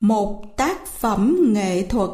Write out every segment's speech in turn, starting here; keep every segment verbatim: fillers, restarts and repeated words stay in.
Một tác phẩm nghệ thuật.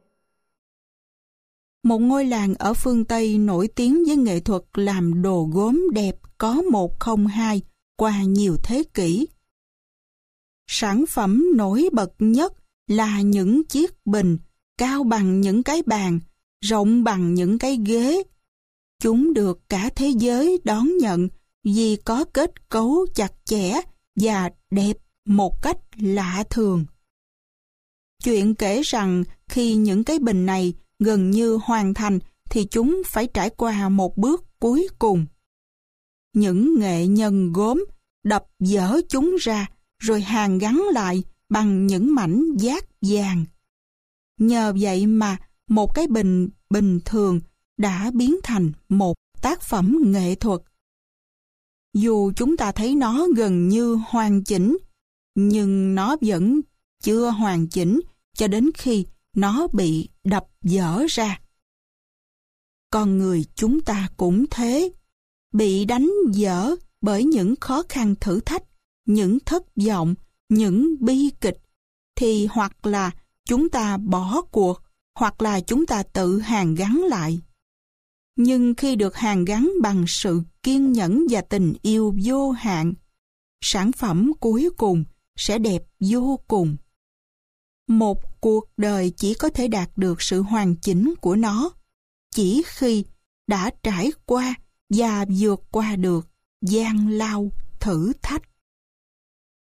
Một ngôi làng ở phương Tây nổi tiếng với nghệ thuật làm đồ gốm đẹp có một không hai qua nhiều thế kỷ. Sản phẩm nổi bật nhất là những chiếc bình cao bằng những cái bàn, rộng bằng những cái ghế. Chúng được cả thế giới đón nhận vì có kết cấu chặt chẽ và đẹp một cách lạ thường. Chuyện kể rằng khi những cái bình này gần như hoàn thành thì chúng phải trải qua một bước cuối cùng. Những nghệ nhân gốm đập dỡ chúng ra rồi hàn gắn lại bằng những mảnh dát vàng. Nhờ vậy mà một cái bình bình thường đã biến thành một tác phẩm nghệ thuật. Dù chúng ta thấy nó gần như hoàn chỉnh, nhưng nó vẫn chưa hoàn chỉnh cho đến khi nó bị đập dỡ ra. Con người chúng ta cũng thế, bị đánh dỡ bởi những khó khăn thử thách, những thất vọng, những bi kịch, thì hoặc là chúng ta bỏ cuộc, hoặc là chúng ta tự hàn gắn lại. Nhưng khi được hàn gắn bằng sự kiên nhẫn và tình yêu vô hạn, sản phẩm cuối cùng sẽ đẹp vô cùng. Một cuộc đời chỉ có thể đạt được sự hoàn chỉnh của nó chỉ khi đã trải qua và vượt qua được gian lao thử thách.